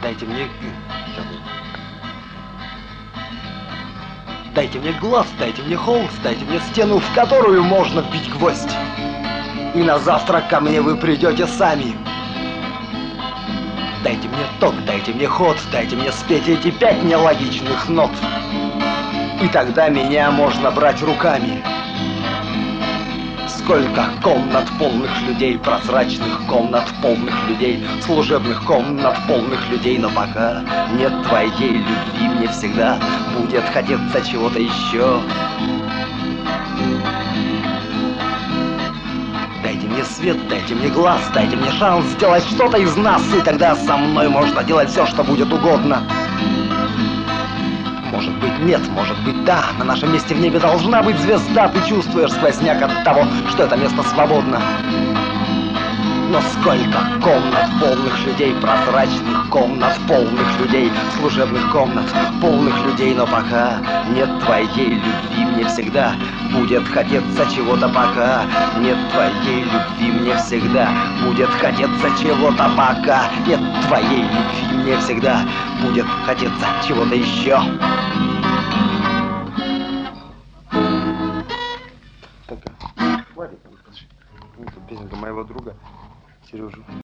дайте мне... Дайте мне глаз, дайте мне холст, дайте мне стену, в которую можно вбить гвоздь. И на завтрак ко мне вы придете сами. Дайте мне ток, дайте мне ход, дайте мне спеть эти 5 нелогичных нот. И тогда меня можно брать руками. Сколько комнат полных людей, прозрачных комнат полных людей, служебных комнат полных людей, но пока нет твоей любви, мне всегда будет хотеться чего-то еще. Дайте мне свет, дайте мне глаз, дайте мне шанс сделать что-то из нас, и тогда со мной можно делать все, что будет угодно. Может быть нет, может быть да, на нашем месте в небе должна быть звезда. Ты чувствуешь сквозняк от того, что это место свободно. Но сколько комнат полных людей, прозрачных комнат полных людей, служебных комнат полных людей, но пока нет твоей любви, мне всегда будет хотеться чего-то, пока нет твоей любви, мне всегда будет хотеться чего-то, пока нет твоей любви, мне всегда будет хотеться чего-то еще. Хватит, это песенка моего друга Сережи.